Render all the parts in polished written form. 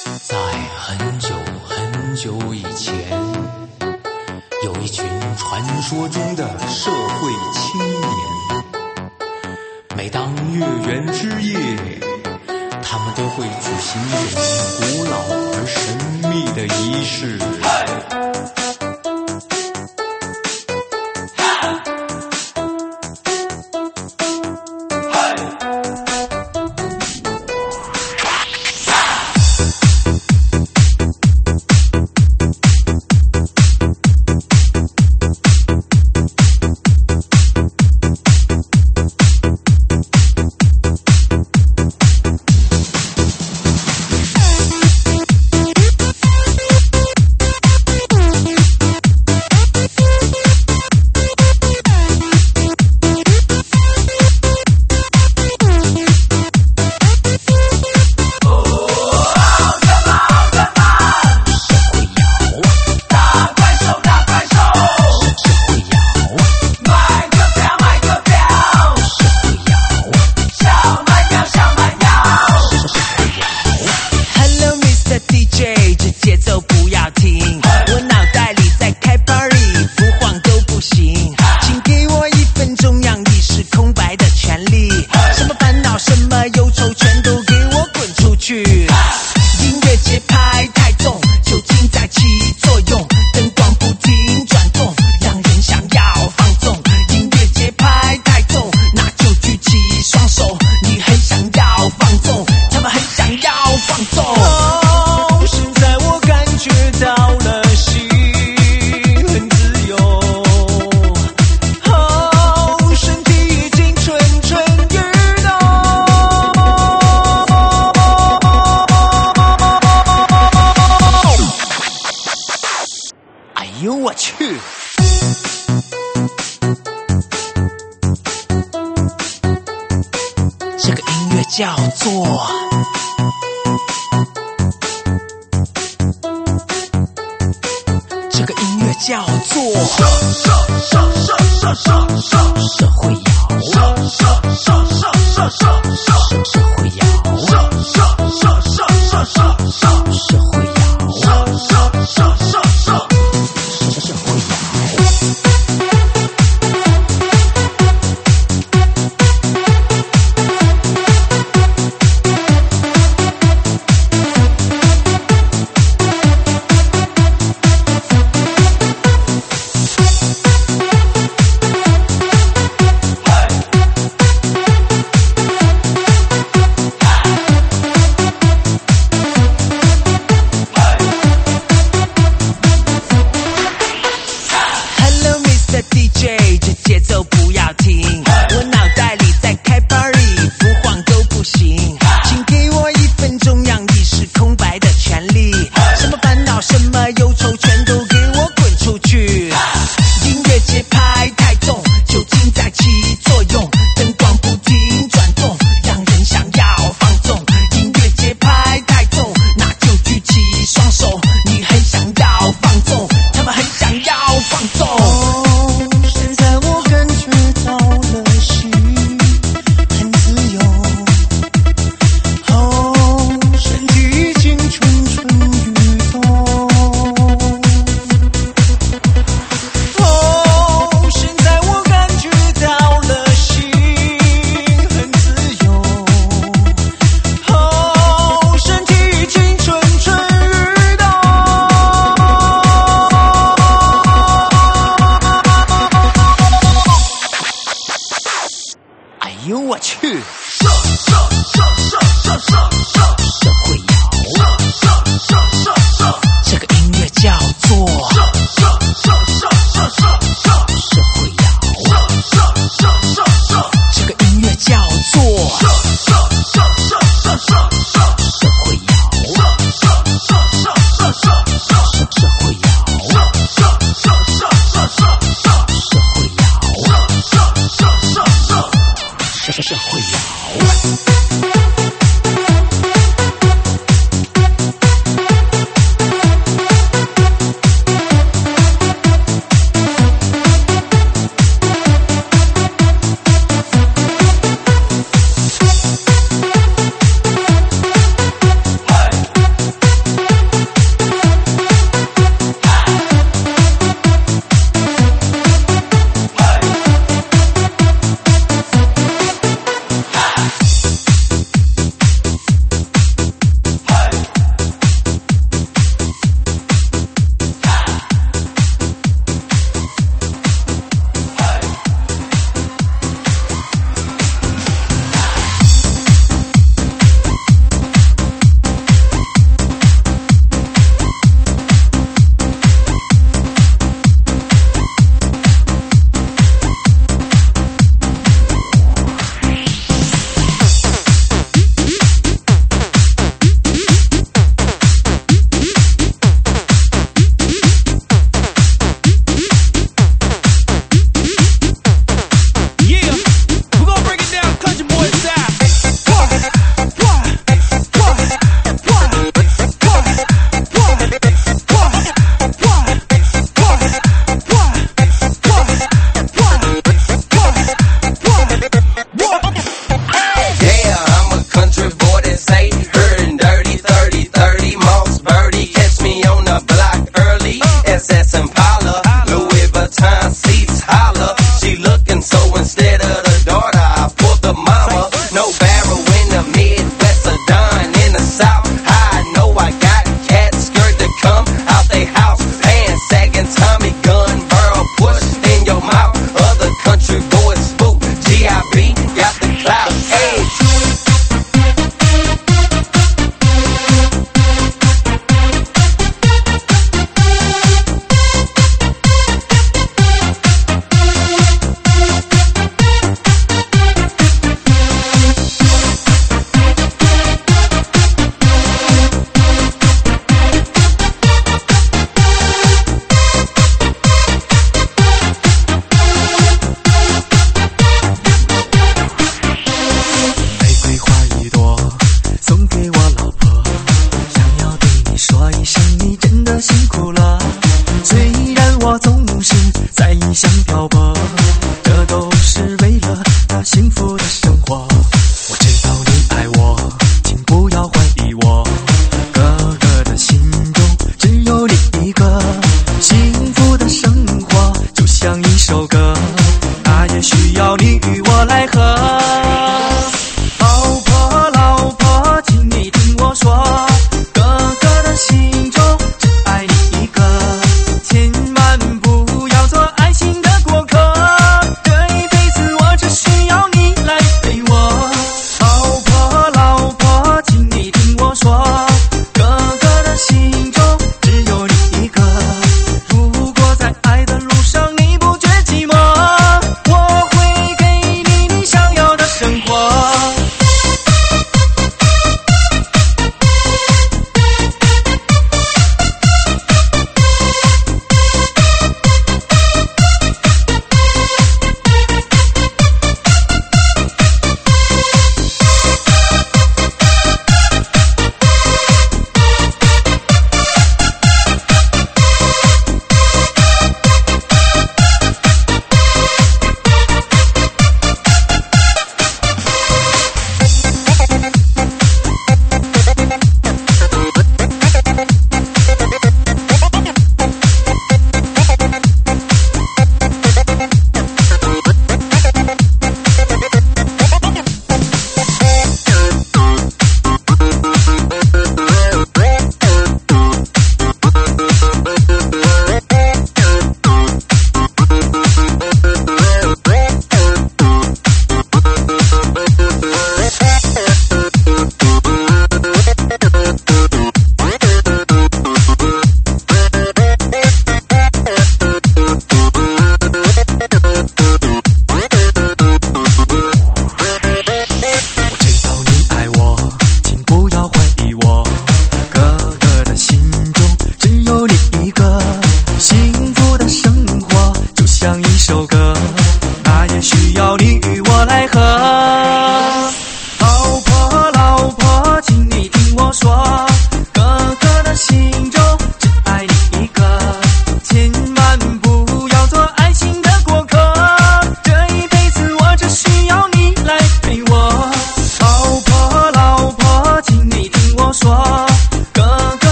在很久很久以前，有一群传说中的社会青年。每当月圆之夜，他们都会举行一种古老而神秘的仪式。 我去！这个音乐叫做社会摇，社会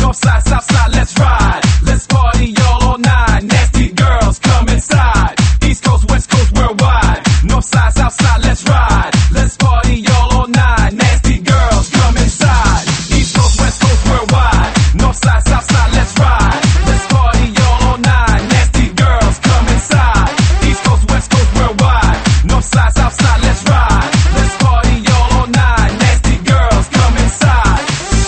North side, south side, let's ride. Let's party all night. Nasty girls, come inside. East coast, west coast, worldwide. North side, south side, let's ride. Let's party all night. Nasty girls, come inside. East coast, west coast, worldwide. North side, south side, let's ride. Let's party all night. Nasty girls, come inside. East coast, west coast, worldwide. North side, south side, let's ride. Let's party all night. Nasty girls, come inside.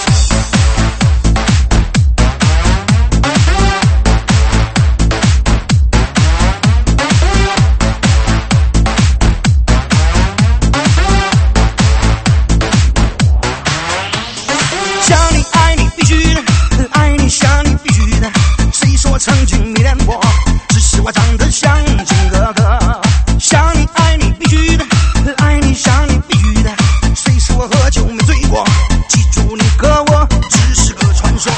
想你爱你必须的，爱你想你必须的。谁说曾经迷恋我？只是我长得像金哥哥。想你爱你必须的，爱你想你必须的。谁说我喝酒没醉过？记住你和我只是个传说。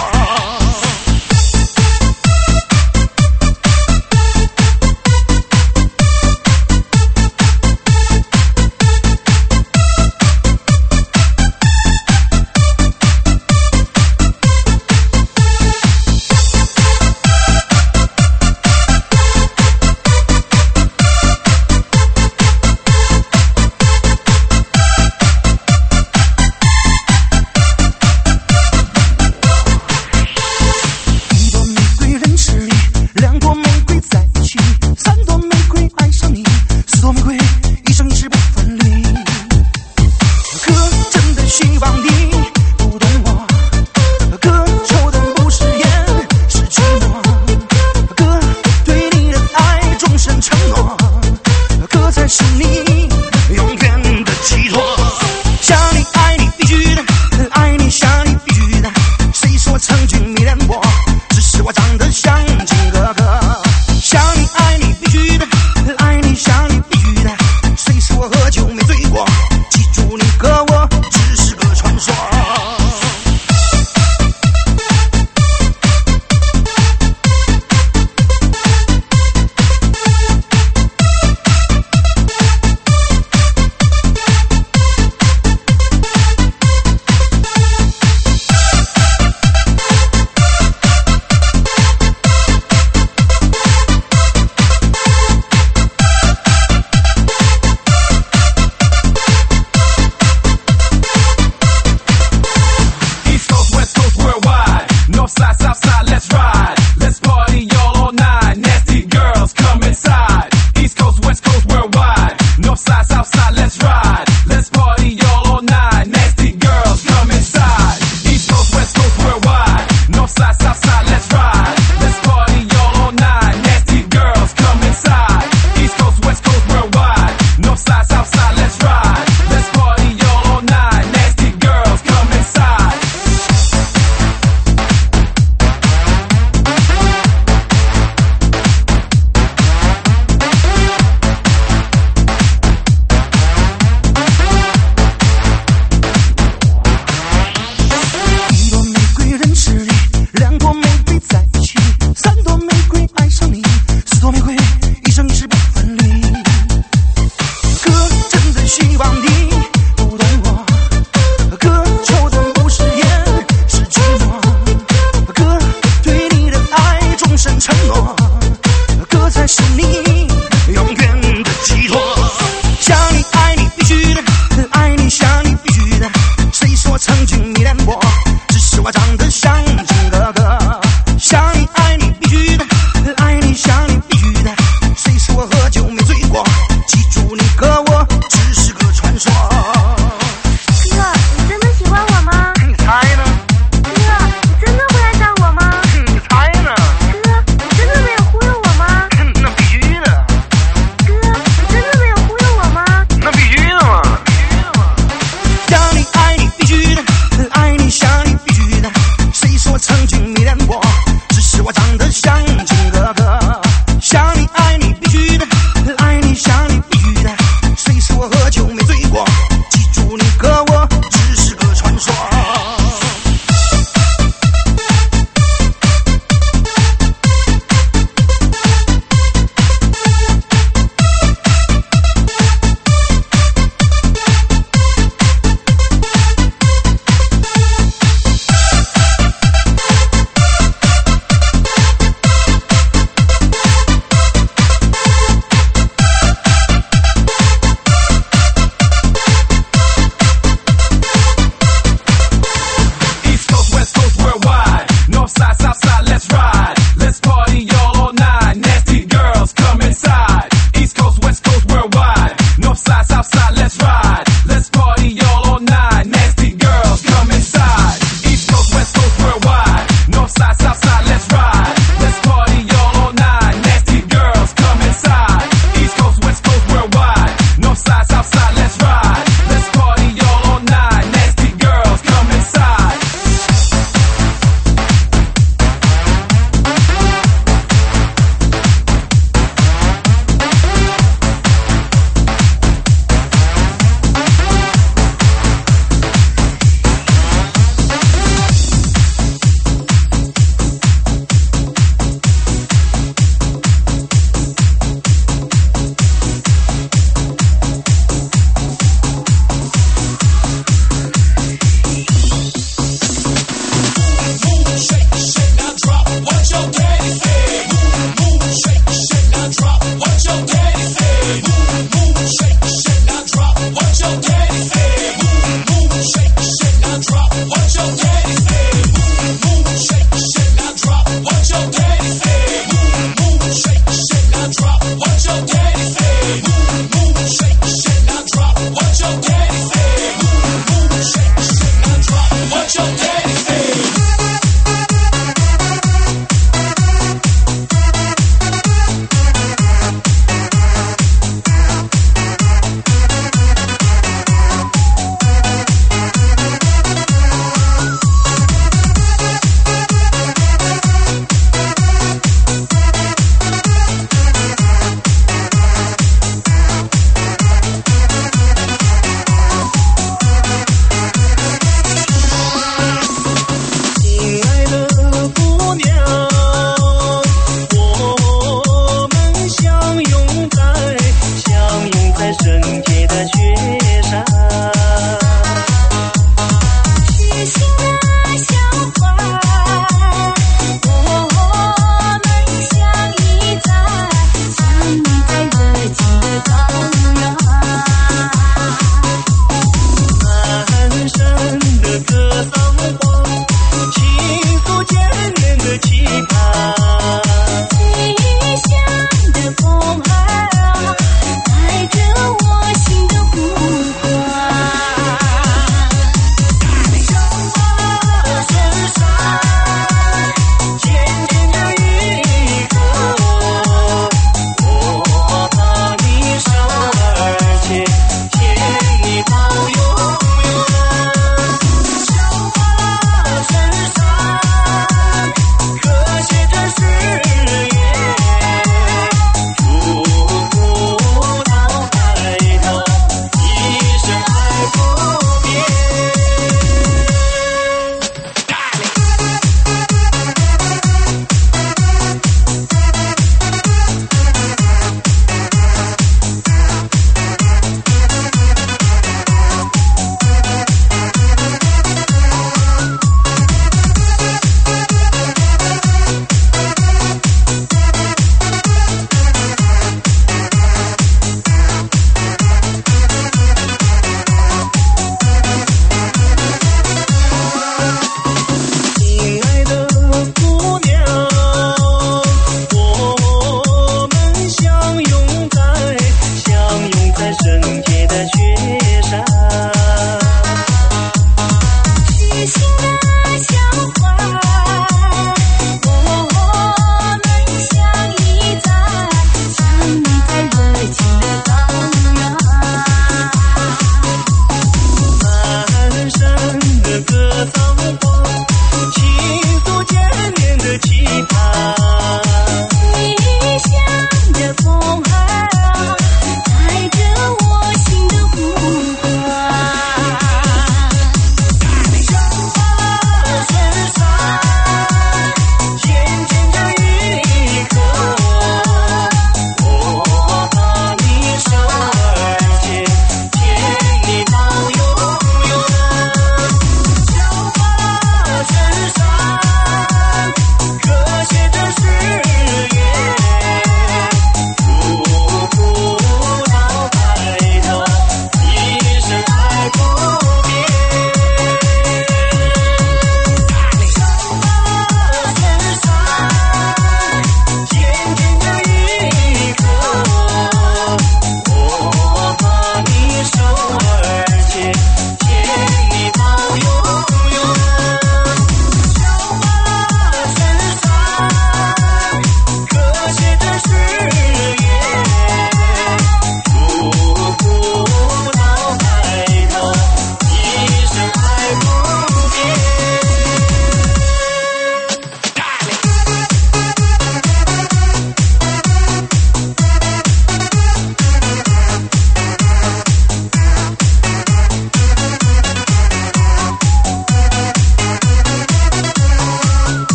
一朵玫瑰认识你，两朵玫瑰在一起，三朵玫瑰爱上你，四朵玫瑰一生一世不分离。可真的希望你不懂我，可抽的不是烟，是寂寞。可对你的爱终身承诺，可才是你永远的寄托。想你爱你必须的，爱你想你必须的。谁说曾经迷恋我？只是我长得像金哥哥。想你爱你必须的，爱你想你必须的。谁说我喝酒没醉过？记住你和我只是个传说。 East coast, west coast, worldwide. North side, south side, let's ride. Let's party all night. Nasty girls, come inside. East coast, west coast, worldwide. North side, south side, let's ride. Let's party all night. Nasty girls, come inside. East coast, west coast, worldwide. North side, south side, let's ride. Let's party all night. Nasty girls, come inside. East coast, west coast, worldwide. North side, south side, let's ride. Let's party all night. Nasty girls, come inside. 一朵玫瑰认识你，两朵玫瑰在一起，三朵玫瑰爱上你，四朵玫瑰一生一世不分离。可真的希望你不懂我，可抽的不是烟，是寂寞。可对你的爱终身承诺，可才是你永远的寄托。想你爱你必须的，爱你想你必须的。谁说曾经迷恋我？只是我长得像金哥哥。想你爱你必须的，爱你想你必须的。谁说我喝酒没醉过？记住你和我只是个传说。 哥，你真的喜欢我吗？ 你猜呢？ 哥，你真的会爱上我吗？ 你猜呢？ 哥，你真的没有忽悠我吗？ 那必须的， 哥，你真的没有忽悠我吗？ 那必须的嘛。想你爱你必须的，爱你想你必须的。谁说曾经迷恋我？只是我长得像金哥哥。想你爱你必须的，爱你想你必须的。谁说我喝酒没醉过？记住你和我只是个传说。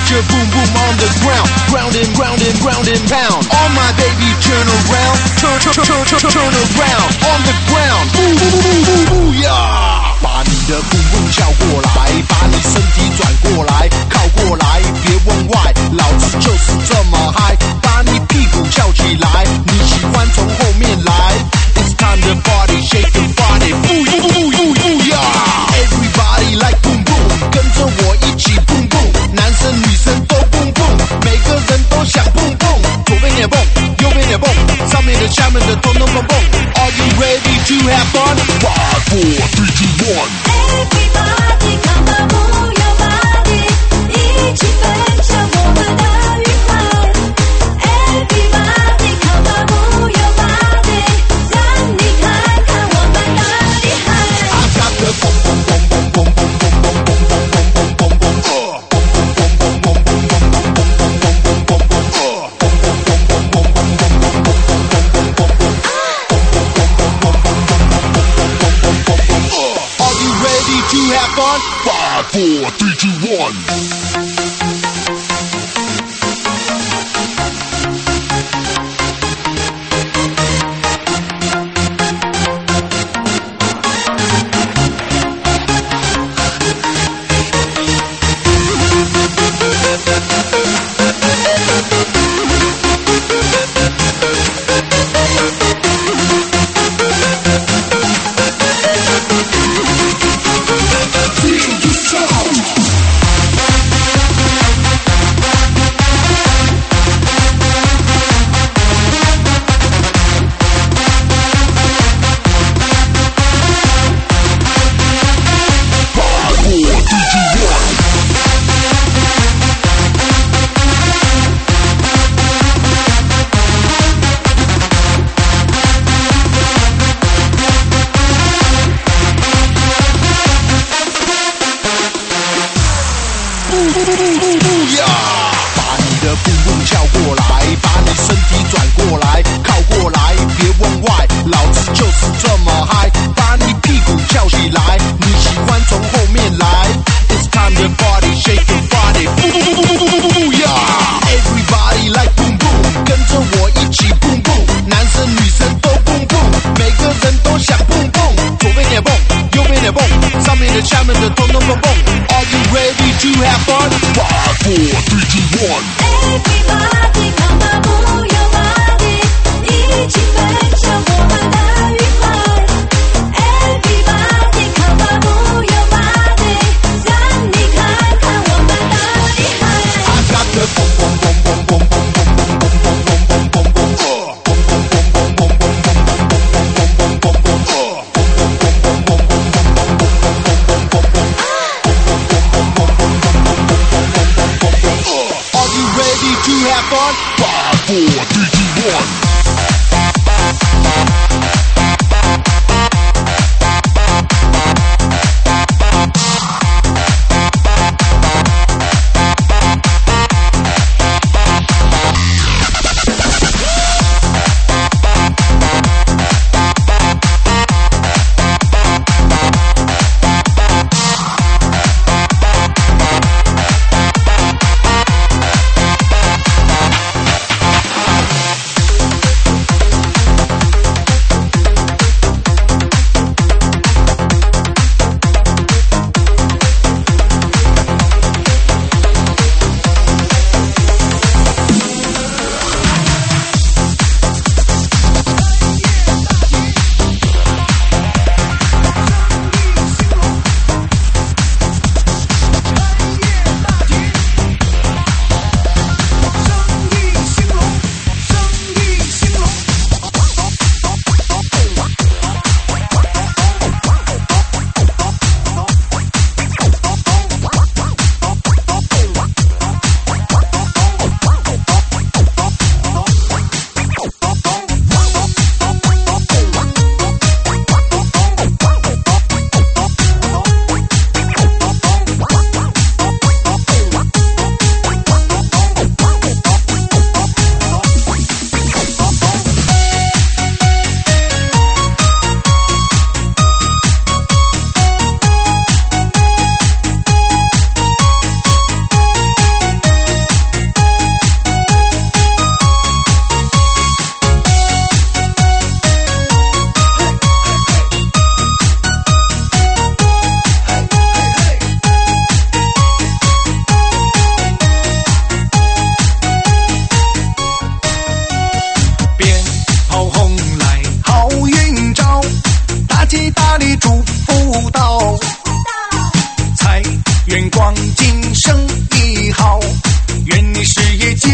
your boom boom on the ground. Ground and ground and ground and pound. All my baby turn around. Turn around. On the ground. Booyah! 把你的boom boom 翘过来，把你身体转过来，靠过来，别问 why， 老子就是这么嗨。把你屁股翘起来，你喜欢从后面来。It's time to party, shake your body, booyah! Everybody like boom boom， 跟着我一起 boom boom， 男生女生都 boom boom， 每个人都想 boom boom， 左边也蹦，右边也蹦，上面的下面的通通蹦蹦。Are you ready to have fun? 5, 4, 3, 2, 1。 Everybody come on, move your body， 一起分享我们的愉快。Everybody come on, move your body， 让你看看我们的厉害。 I got the boom boom boom boom boom boom boom boom boom boom boom boom boom Are you ready to have fun? 5, 4, 3, 2, 1.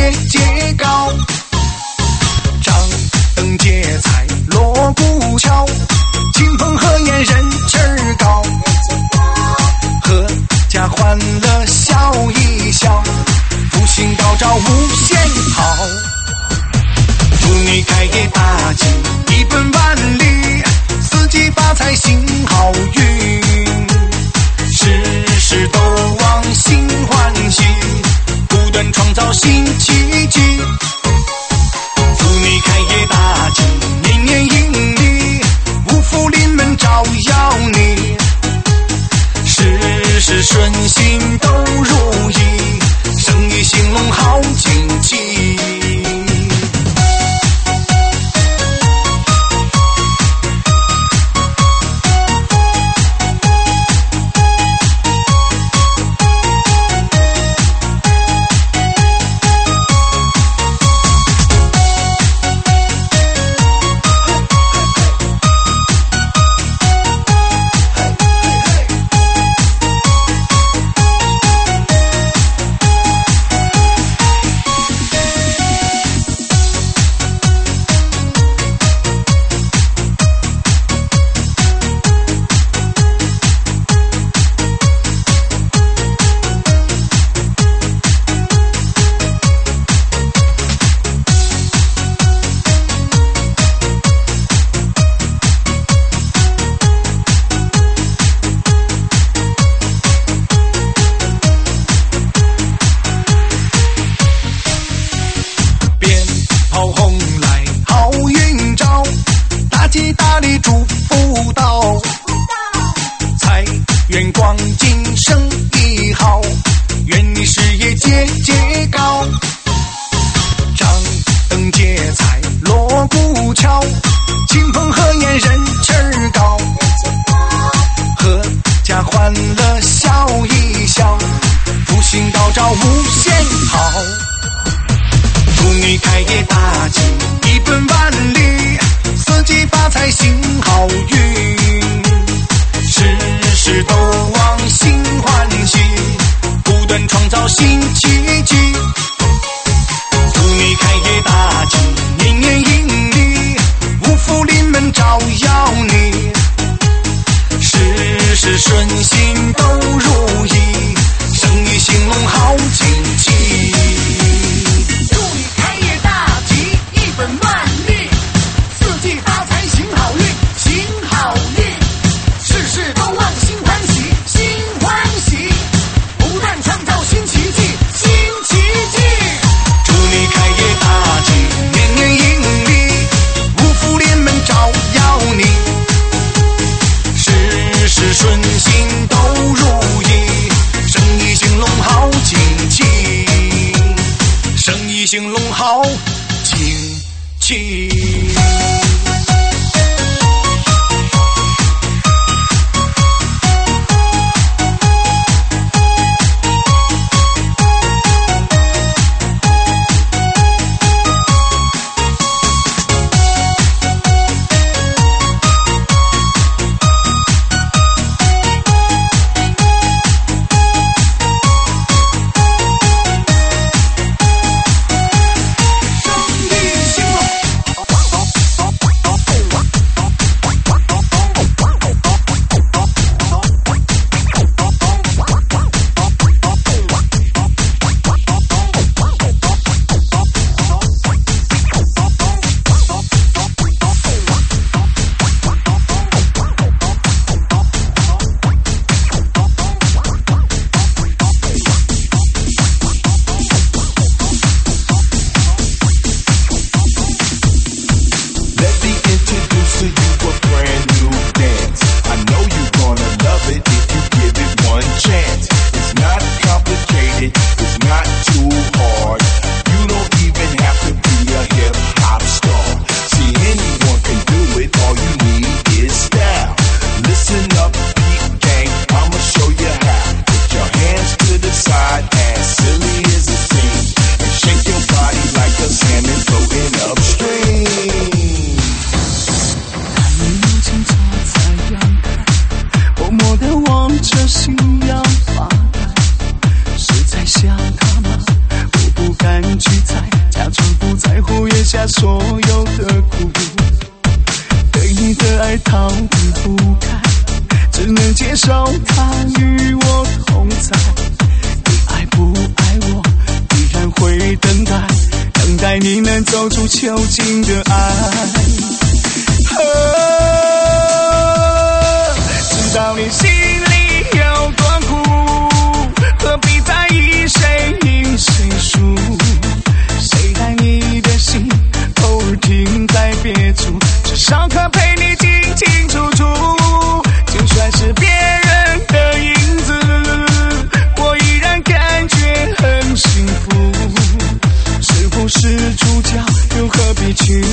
节节高。张灯结彩锣鼓敲，亲朋和颜人气儿高，阖家欢乐笑一笑，福星高照无限好。祝你开业大吉，一本万利，四季发财行好运，事事都往心欢喜，不断创造新奇迹。祝你开业大吉，年年盈利，五福临门照耀你，事事顺心都如意，生意兴隆好景气。大力祝福到，财源广进生意好，愿你事业节节高。张灯结彩锣鼓敲，亲朋和颜人气儿高，阖家欢乐笑一笑，福星高照无限好。祝你开业大吉，一本万利，四季发财行好运，事事都往心欢喜，不断创造新奇迹。祝你开业大吉，年年盈利，五福临门照耀你，事事顺心都如意，生意兴隆好景气。祝你开业大吉，一本万利，四季发财行好运，行好运，事事都往心欢喜，心欢喜，不断创造新奇迹，新奇迹。祝你开业大吉，年年盈利，五福临门照耀你，事事顺心都如意，生意兴隆好景气，生意兴隆好景气。生意兴隆， 所有的苦，对你的爱逃避不开，只能接受他与我同在。你爱不爱我，依然会等待，等待你能走出囚禁的爱。知道你心里有多苦，何必在意谁赢谁输？谁爱你的心偶尔停在别处，至少可陪你清清楚楚。就算是别人的影子，我依然感觉很幸福。是不是主角又何必去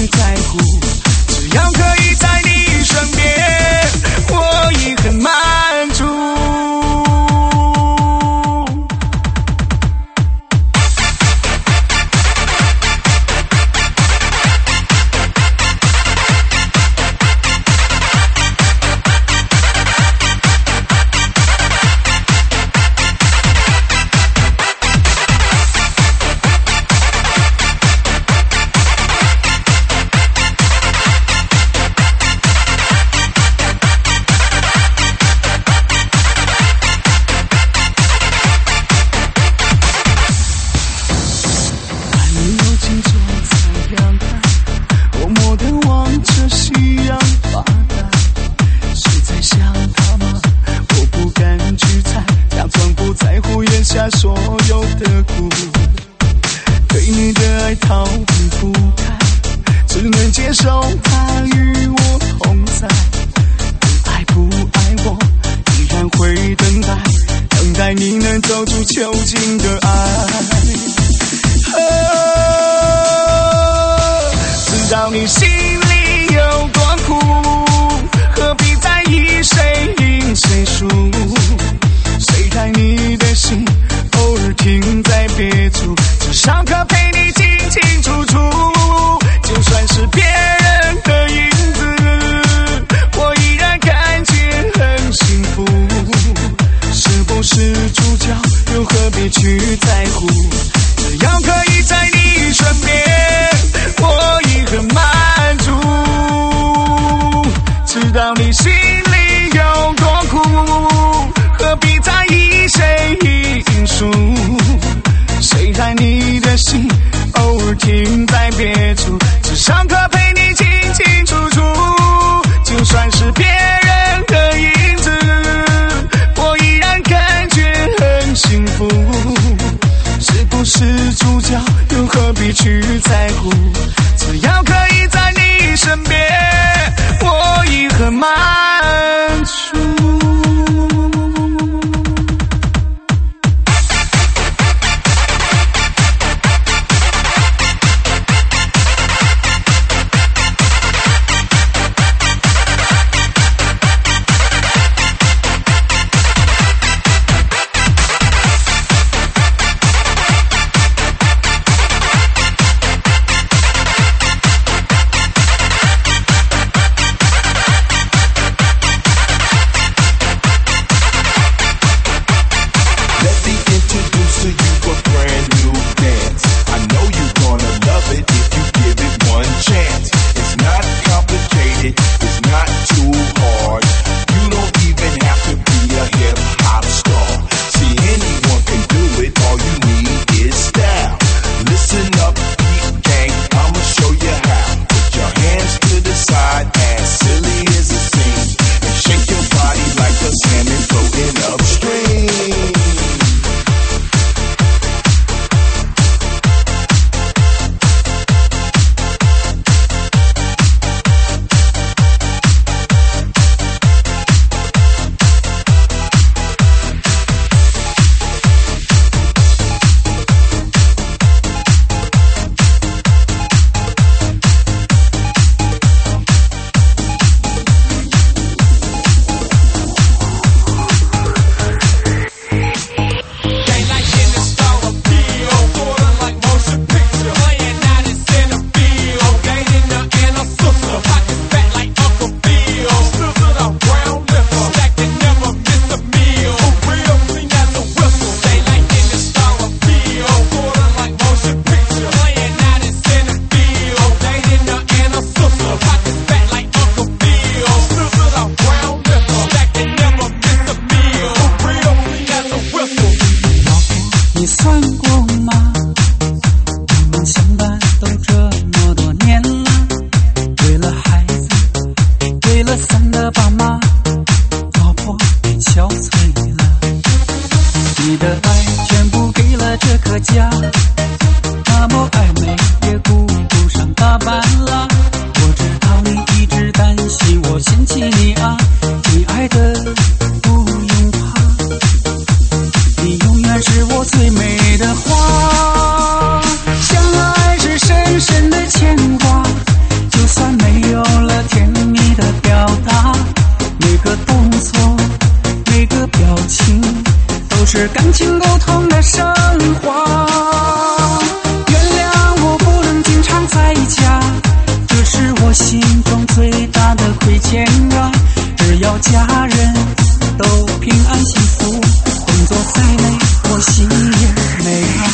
的爱全部给了这个家，那么暧昧也顾不上打扮了。我知道你一直担心我嫌弃你啊，亲爱的不用怕，你永远是我最美的花。相爱是深深的牵挂，就算没有了甜蜜的表达，每个动作每个表情都是感情沟通的升华。原谅我不能经常在家，这是我心中最大的亏欠啊。只要家人都平安幸福，工作再累我心也美啊。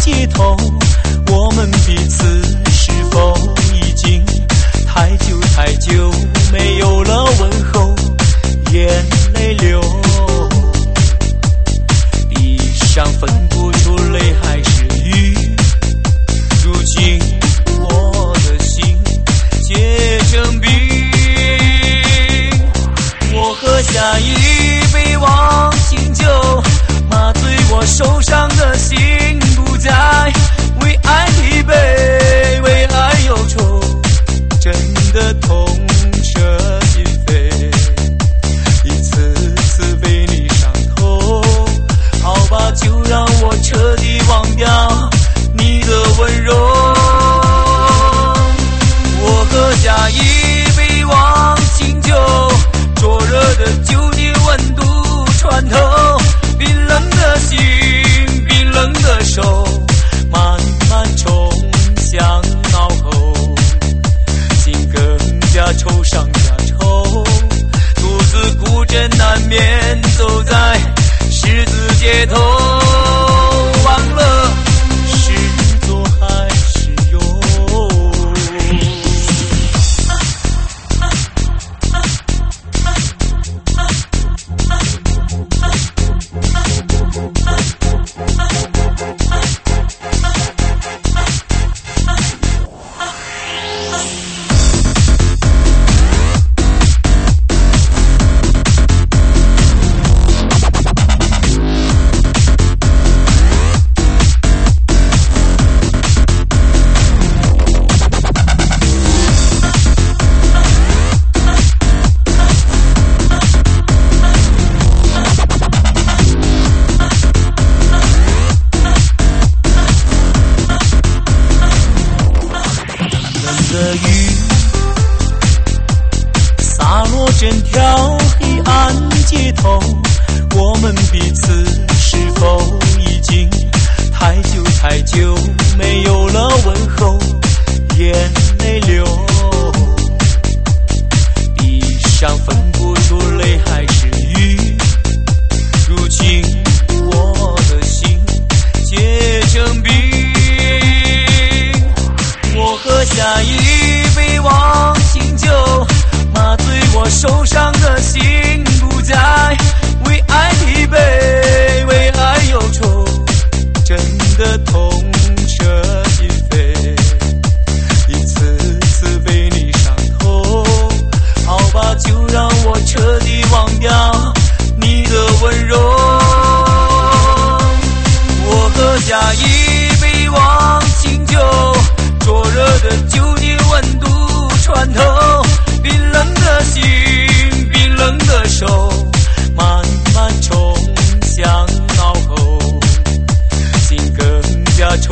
接头，我们彼此是否已经太久太久没有了问候？眼泪流，地上分不出泪还是雨。如今我的心结成冰，我喝下一杯忘情酒，麻醉我受伤的心，不再为爱疲惫，为爱忧愁，真的痛彻心扉，一次次被你伤透。好吧，就让我彻底忘掉你的温柔。我喝下一杯忘情酒，灼热的酒精温度穿透冰冷的心，冰冷的手，慢慢冲向脑后，心更加惆怅加愁，独自孤枕难眠，走在十字街头，忘了是左还是右。的雨洒落整条黑暗街头，我们彼此是否已经太久太久没有了问候？眼泪流，地上分不出泪还是雨。如今我的心结成冰，我喝下一杯忘情酒，麻醉我受伤的心，不再为爱疲惫，为爱忧愁，真的痛彻心扉，一次次被你伤透。好吧，就让我彻底忘掉你的温柔。我喝下一杯忘情酒，灼热的酒精温度穿透冰冷的心，冰冷的手，慢慢冲向脑后，心更加惆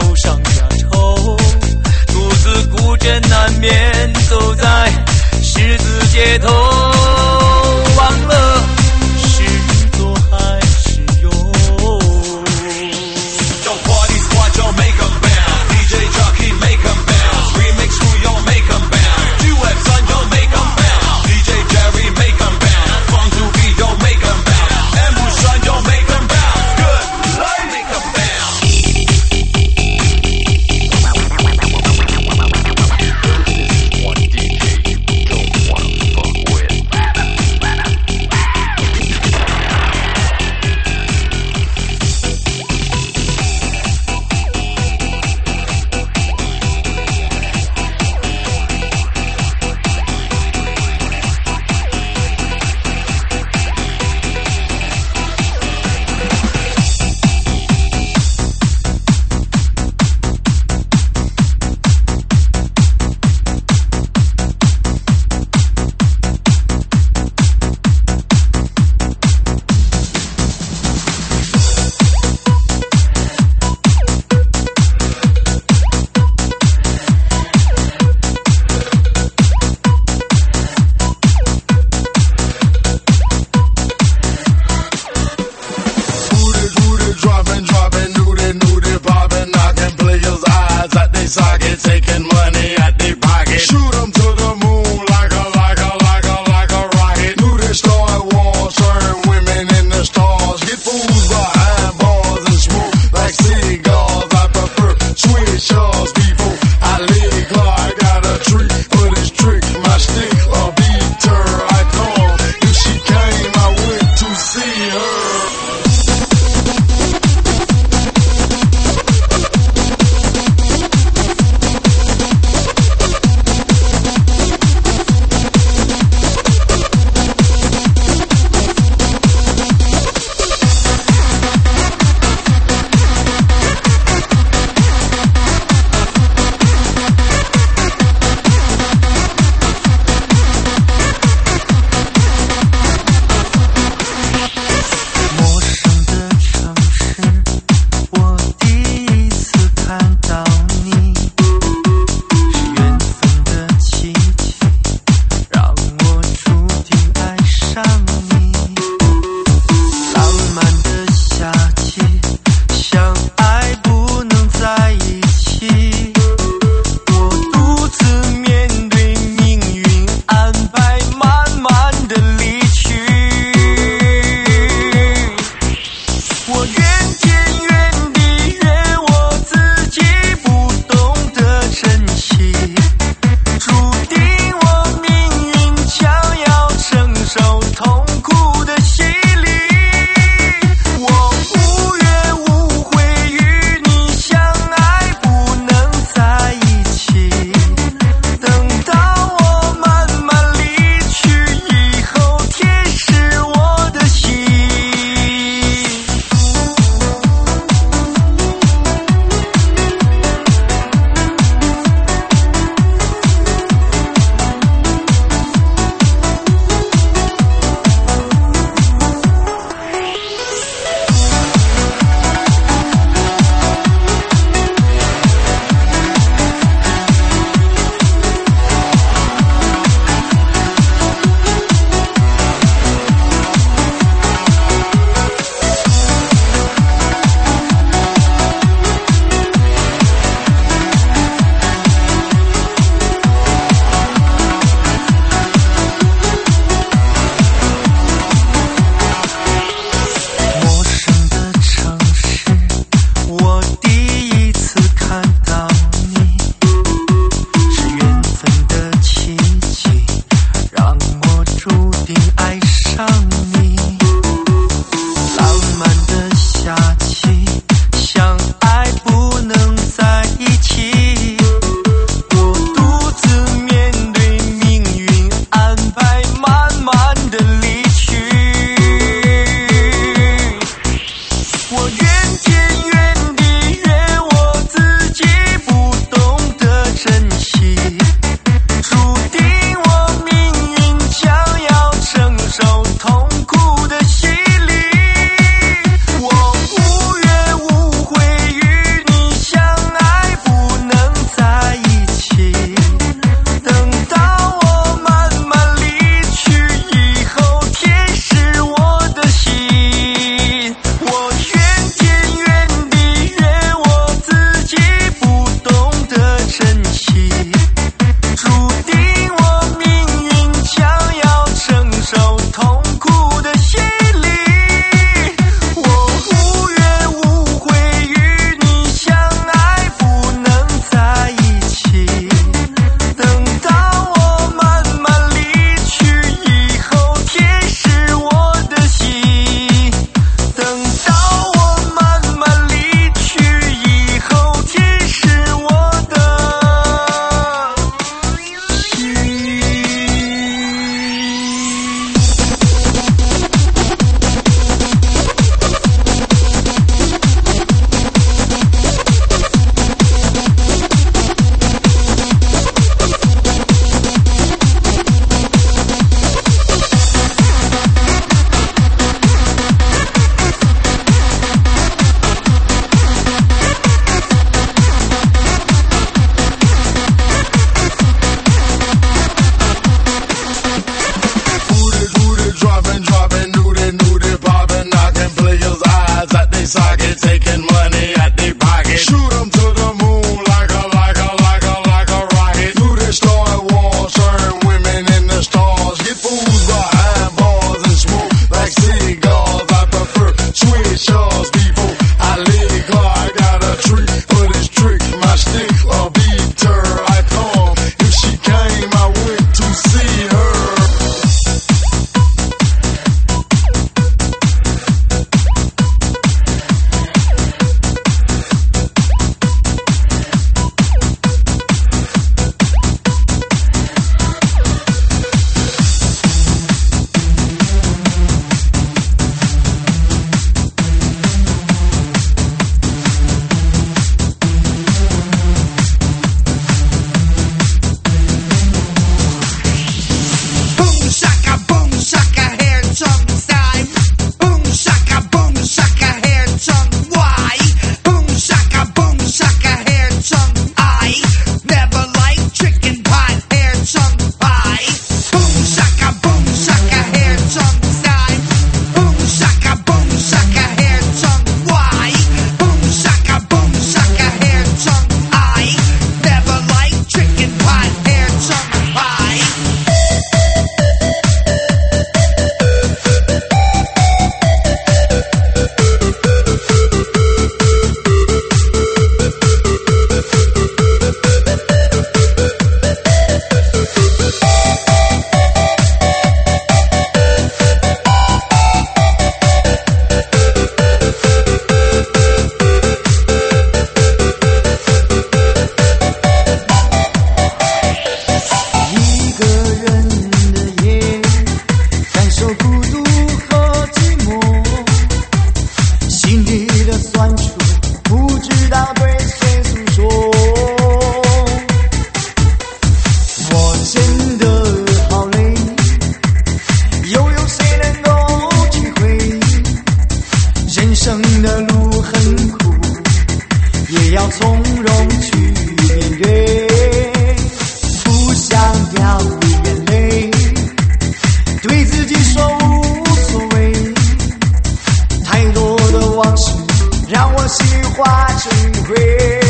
我真的好累，有谁能够体会？人生的路很苦，也要从容去面对。不想掉眼泪，对自己说无所谓。太多的往事让我心化成灰。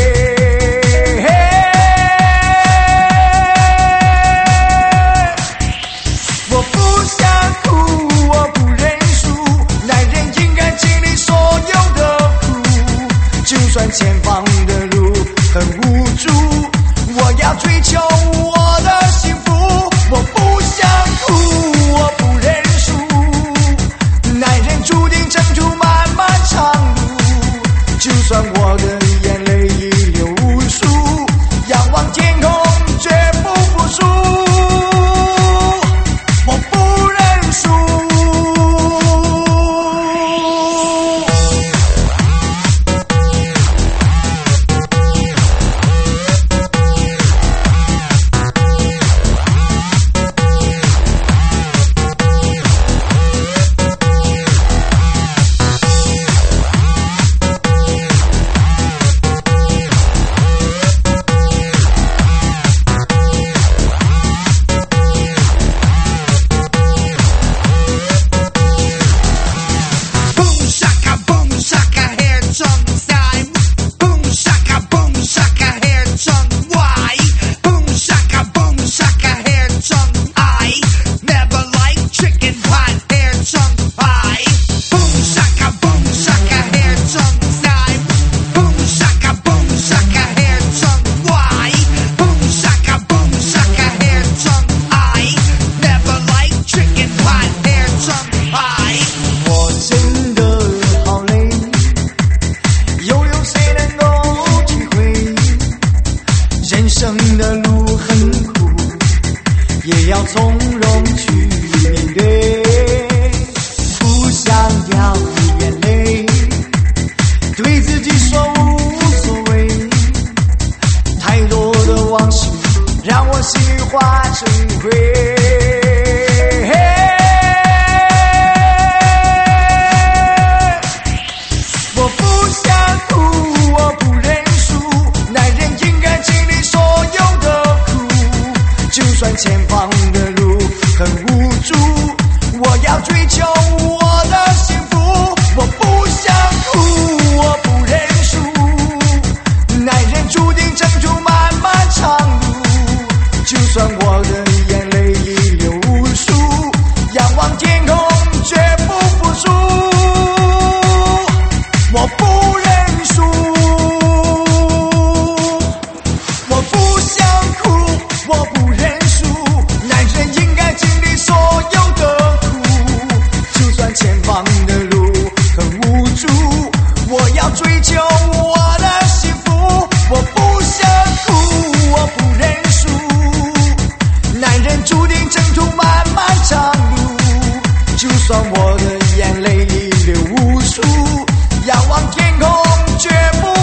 我不想哭，我不认输，男人应该经历所有的苦，就算前方的路很无助，我要追求我的幸福。我不想哭，我不认输，男人注定征途漫漫长路，就算我的眼泪已流无数，仰望天空绝不服输。我不认输。就算我的眼泪已流无数，仰望天空，绝不